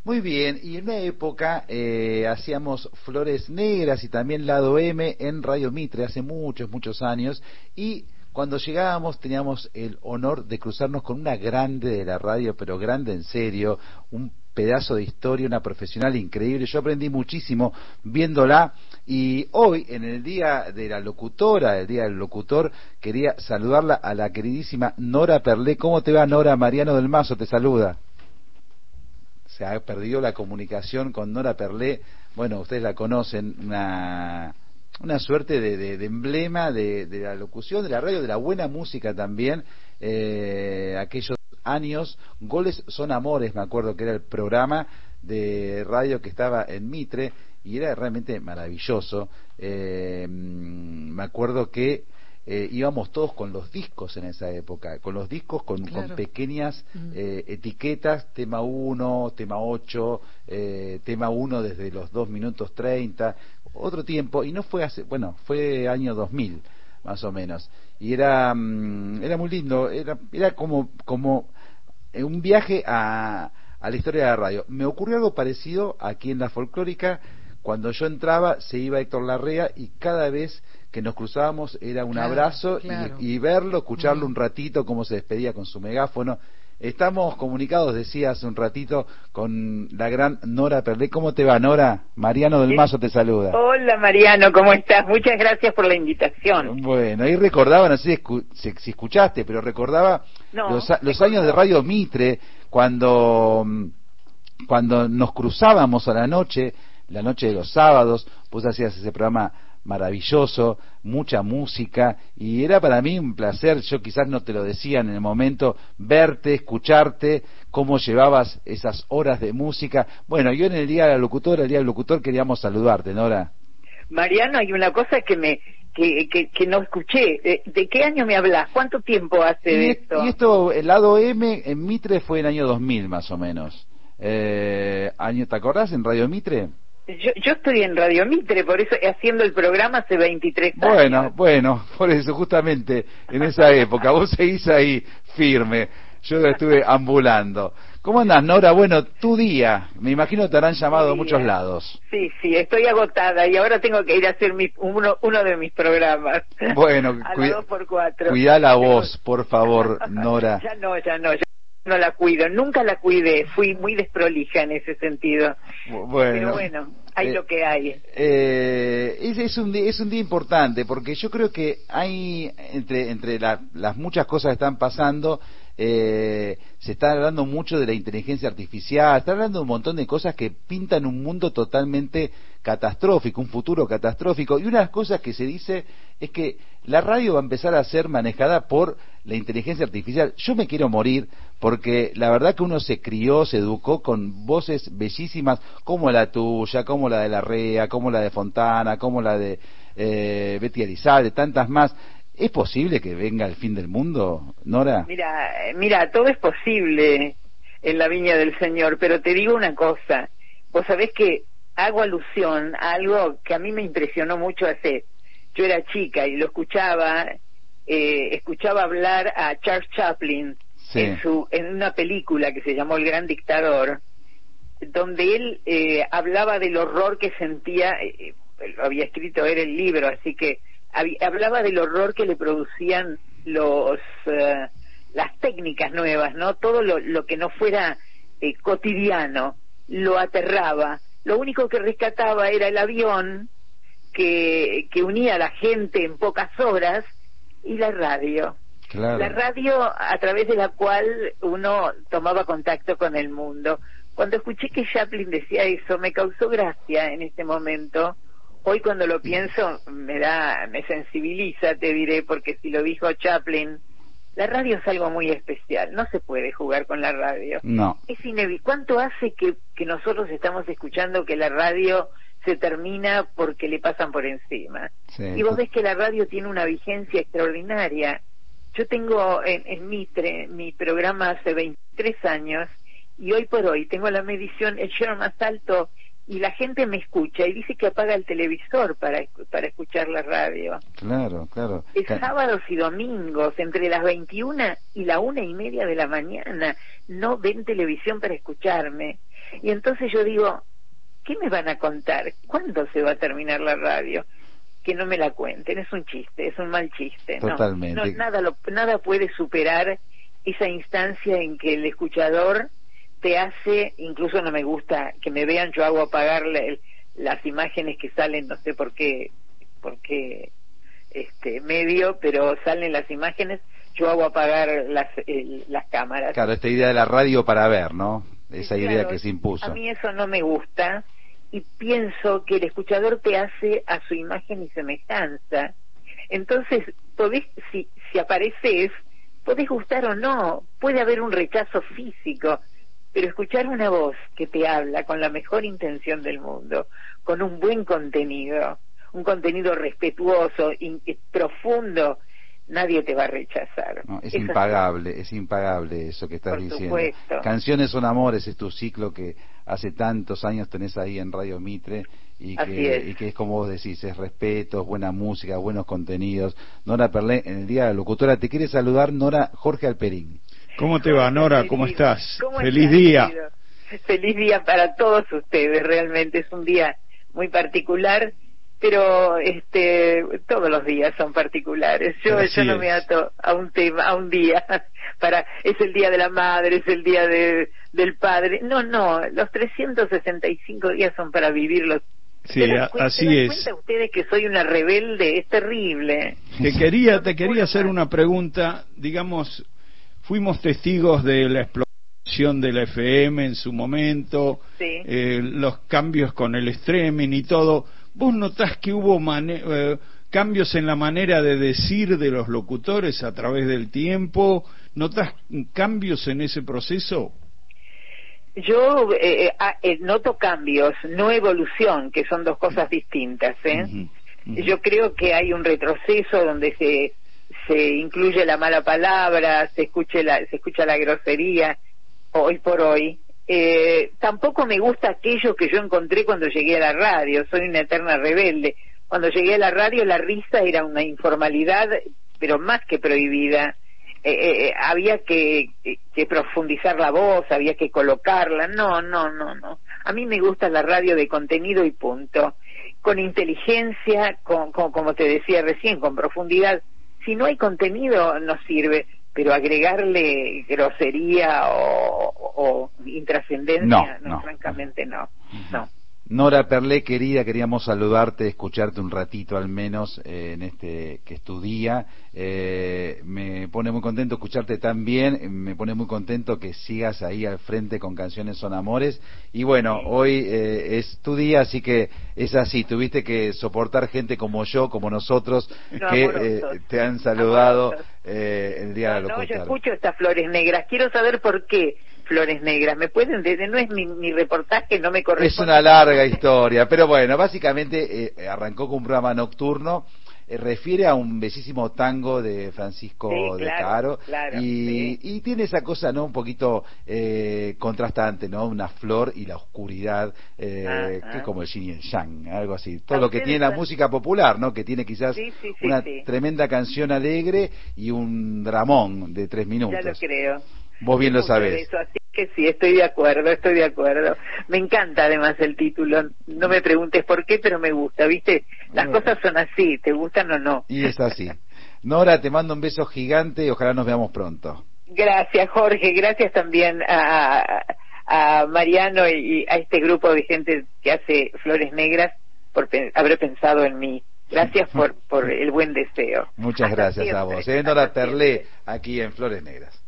Muy bien, y en una época hacíamos Flores Negras y también Lado M en Radio Mitre hace muchos años, y cuando llegábamos teníamos el honor de cruzarnos con una grande de la radio, pero grande en serio, un pedazo de historia, una profesional increíble. Yo aprendí muchísimo viéndola, y hoy, en el Día de la Locutora, el Día del Locutor, quería saludarla a la queridísima Nora Perlé. ¿Cómo te va, Nora? Mariano del Mazo te saluda. Se ha perdido la comunicación con Nora Perlé. Bueno, ustedes la conocen, una suerte de emblema de la locución, de la radio, de la buena música también. Aquellos años, Goles son Amores, me acuerdo que era el programa de radio que estaba en Mitre, y era realmente maravilloso. Me acuerdo que íbamos todos con los discos en esa época, con los discos con pequeñas etiquetas, tema 1, tema 8, tema 1 desde los 2 minutos 30, otro tiempo, y no fue hace, bueno, fue año 2000 más o menos, y era muy lindo, era como un viaje a la historia de la radio. Me ocurrió algo parecido aquí en la Folclórica. Cuando yo entraba se iba Héctor Larrea, y cada vez que nos cruzábamos era un abrazo. Y verlo, escucharlo un ratito cómo se despedía con su megáfono. Estamos comunicados, decía hace un ratito, con la gran Nora Perlé. ¿Cómo te va, Nora? Mariano del Mazo te saluda. Hola, Mariano, ¿cómo estás? Muchas gracias por la invitación. Bueno, ahí recordaba, no sé si escuchaste, pero recordaba los años de Radio Mitre, cuando nos cruzábamos a la noche de los sábados. Vos hacías ese programa maravilloso, mucha música, y era para mí un placer. Yo quizás no te lo decía en el momento, verte, escucharte, cómo llevabas esas horas de música. Bueno, yo en el Día de la Locutora, el Día del Locutor, queríamos saludarte, Nora. Mariano, hay una cosa que no escuché. ¿De qué año me hablas? ¿Cuánto tiempo hace de esto? Y esto, el Lado M en Mitre fue en el año 2000 más o menos. ¿Te acordás en Radio Mitre? Yo estoy en Radio Mitre, por eso haciendo el programa hace 23 años. Bueno, por eso, justamente en esa época. Vos seguís ahí firme. Yo estuve ambulando. ¿Cómo andás, Nora? Bueno, tu día, me imagino te habrán llamado de muchos lados. Sí, estoy agotada y ahora tengo que ir a hacer uno de mis programas. Bueno, a la 2x4. Cuidá la voz, por favor, Nora. Ya no la cuido, nunca la cuidé, fui muy desprolija en ese sentido. Pero bueno, hay lo que hay. Es un día importante, porque yo creo que hay, entre las muchas cosas que están pasando, se está hablando mucho de la inteligencia artificial, está hablando de un montón de cosas que pintan un mundo totalmente catastrófico, un futuro catastrófico, y una de las cosas que se dice es que la radio va a empezar a ser manejada por la inteligencia artificial. Yo me quiero morir, porque la verdad que uno se crió, se educó con voces bellísimas como la tuya, como la de Larrea, como la de Fontana, como la de Betty Elizalde, tantas más. ¿Es posible que venga el fin del mundo, Nora? Mira, todo es posible en la viña del Señor, pero te digo una cosa. Vos sabés que hago alusión a algo que a mí me impresionó mucho yo era chica y lo escuchaba hablar a Charles Chaplin en una película que se llamó El Gran Dictador, donde él hablaba del horror que sentía, lo había escrito era el libro, así que hablaba del horror que le producían las técnicas nuevas, ¿no? Todo lo que no fuera cotidiano lo aterraba. Lo único que rescataba era el avión que unía a la gente en pocas horas, y la radio. Claro. La radio a través de la cual uno tomaba contacto con el mundo. Cuando escuché que Chaplin decía eso, me causó gracia en este momento. Hoy cuando lo pienso me sensibiliza, te diré, porque si lo dijo Chaplin, la radio es algo muy especial, no se puede jugar con la radio. No. Es inevitable. ¿Cuánto hace que nosotros estamos escuchando que la radio se termina porque le pasan por encima? Sí. Y vos ves que la radio tiene una vigencia extraordinaria. Yo tengo en Mitre mi programa hace 23 años, y hoy por hoy tengo la medición, el share más alto y la gente me escucha y dice que apaga el televisor para escuchar la radio. Claro, claro. Es sábados y domingos, entre las 21 y la 1:30 de la mañana, no ven televisión para escucharme. Y entonces yo digo, ¿qué me van a contar? ¿Cuándo se va a terminar la radio? Que no me la cuenten, es un chiste, es un mal chiste. Totalmente. Nada puede superar esa instancia en que el escuchador te hace, incluso no me gusta que me vean, yo hago apagar las imágenes que salen, no sé por qué medio, pero salen las imágenes, yo hago apagar las cámaras. Claro, esta idea de la radio para ver, ¿no? Esa idea que se impuso. A mí eso no me gusta, y pienso que el escuchador te hace a su imagen y semejanza. Entonces, si apareces, podés gustar o no, puede haber un rechazo físico, pero escuchar una voz que te habla con la mejor intención del mundo, con un buen contenido, un contenido respetuoso y profundo, nadie te va a rechazar. No, es impagable eso que estás por diciendo. Supuesto. Canciones son amores, es tu ciclo que hace tantos años tenés ahí en Radio Mitre y que es como vos decís, es respeto, es buena música, buenos contenidos. Nora Perlé, en el Día de la Locutora, te quiere saludar Nora Jorge Alperín. ¿Cómo te va, Nora? ¿Cómo estás? Feliz estás, día. Querido? Feliz día para todos ustedes, realmente es un día muy particular, pero todos los días son particulares. Yo no me ato a un tema, a un día, es el día de la madre, es el día del padre. No, los 365 días son para vivirlos. Sí, así es. ¿Se dan cuenta ustedes que soy una rebelde? Es terrible. Te quería hacer una pregunta, digamos, fuimos testigos de la explosión de la FM en su momento, sí. Los cambios con el streaming y todo. ¿Vos notás que hubo cambios en la manera de decir de los locutores a través del tiempo? ¿Notás cambios en ese proceso? Yo noto cambios, no evolución, que son dos cosas distintas. Yo creo que hay un retroceso donde se incluye la mala palabra, se escucha la grosería, hoy por hoy. Tampoco me gusta aquello que yo encontré cuando llegué a la radio, soy una eterna rebelde. Cuando llegué a la radio la risa era una informalidad, pero más que prohibida. Había que profundizar la voz, había que colocarla. No. A mí me gusta la radio de contenido y punto. Con inteligencia, como te decía recién, con profundidad. Si no hay contenido, no sirve. Pero agregarle grosería o intrascendencia, francamente no. Nora Perlé, querida, queríamos saludarte, escucharte un ratito al menos en que es tu día. Me pone muy contento escucharte tan bien, me pone muy contento que sigas ahí al frente con Canciones son amores. Y bueno, hoy es tu día, así que es así, tuviste que soportar gente como yo, como nosotros, que te han saludado el Día de la Locutora. Yo escucho estas Flores Negras, quiero saber por qué. Flores Negras, ¿me pueden decir? No es mi reportaje, no me corresponde. Es una larga historia, pero bueno, básicamente arrancó con un programa nocturno, refiere a un bellísimo tango de Francisco de Caro, y tiene esa cosa, ¿no? Un poquito contrastante, ¿no? Una flor y la oscuridad, que es como el yin y el yang, algo así. Todo lo que tiene la música popular, ¿no? Que tiene quizás una tremenda canción alegre y un dramón de 3 minutos. Ya lo creo. Vos bien lo sabés. Eso, así que sí, estoy de acuerdo. Me encanta además el título. No me preguntes por qué, pero me gusta, ¿viste? Las cosas son así, te gustan o no. Y es así. Nora, te mando un beso gigante y ojalá nos veamos pronto. Gracias, Jorge. Gracias también a Mariano y a este grupo de gente que hace Flores Negras por haber pensado en mí. Gracias por el buen deseo. Muchas gracias a vos. Nora Perlé, aquí en Flores Negras.